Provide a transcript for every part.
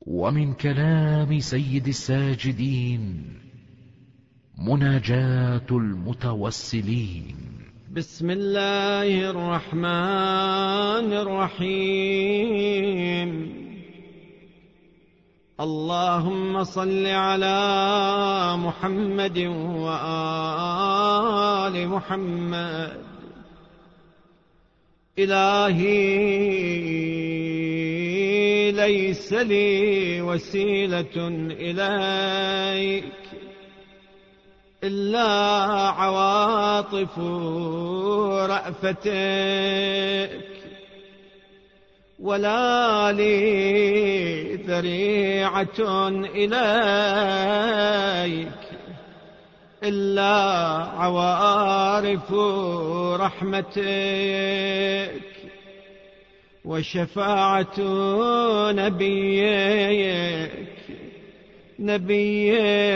ومن كلام سيد الساجدين مناجاة المتوسلين. بسم الله الرحمن الرحيم. اللهم صل على محمد وآل محمد. إلهي ليس لي وسيلة إليك إلا عواطف رأفتك، ولا لي ذريعة إليك إلا عوارف رحمتك وشفاعة نبيك نبي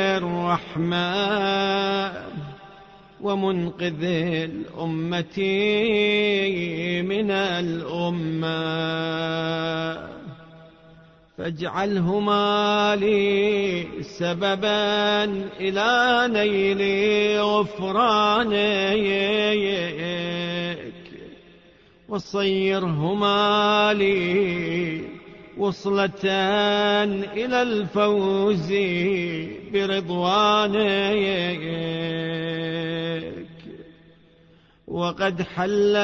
الرحمة ومنقذ الأمة من الأمة، فاجعلهما لي سببا إلى نيل غفرانك، وصيرهما لي وصلة إلى الفوز برضوانك. وقد حل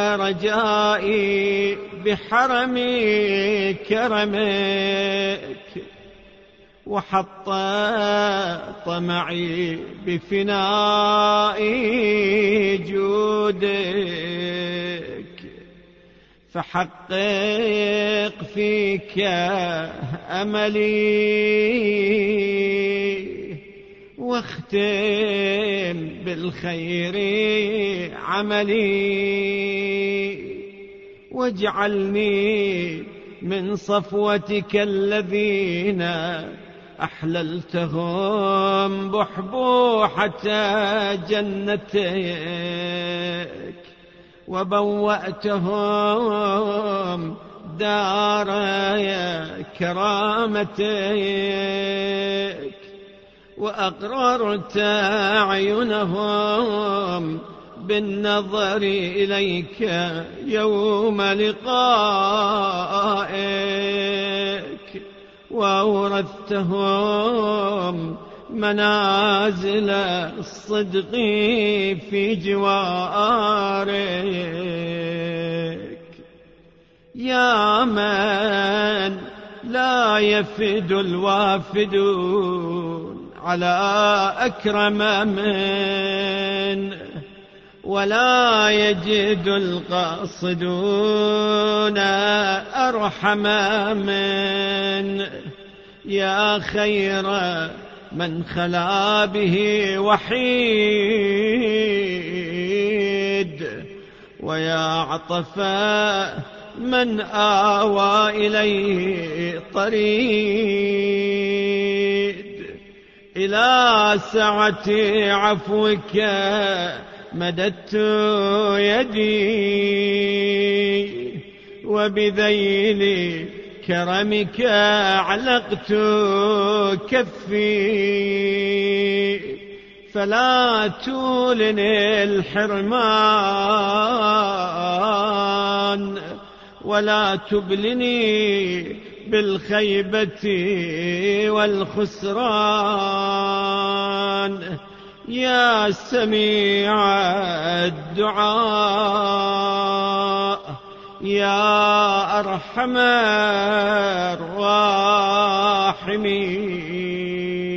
رجائي بحرم كرمك، وحط طمعي بفناء جودك، فحقق فيك أملي واختم بالخير عملي، واجعلني من صفوتك الذين أحللتهم بحبوحة جنتك، وبوأتهم دار كرامتك، وأقررت أعينهم بالنظر إليك يوم لقائك، وأورثتهم منازل الصدق في جوارك. يا من لا يفد الوافدون على أكرم من، ولا يجد القاصدون أرحم من، يا خير من خلا به وحيد، ويا عطفا من آوى إليه طريد. إلى سعة عفوك مددت يدي، وبذيل كرمك علقت كفي، فلا تولني الحرمان ولا تبلني بالخيبة والخسران، يا سميع الدعاء يا أرحم الراحمين.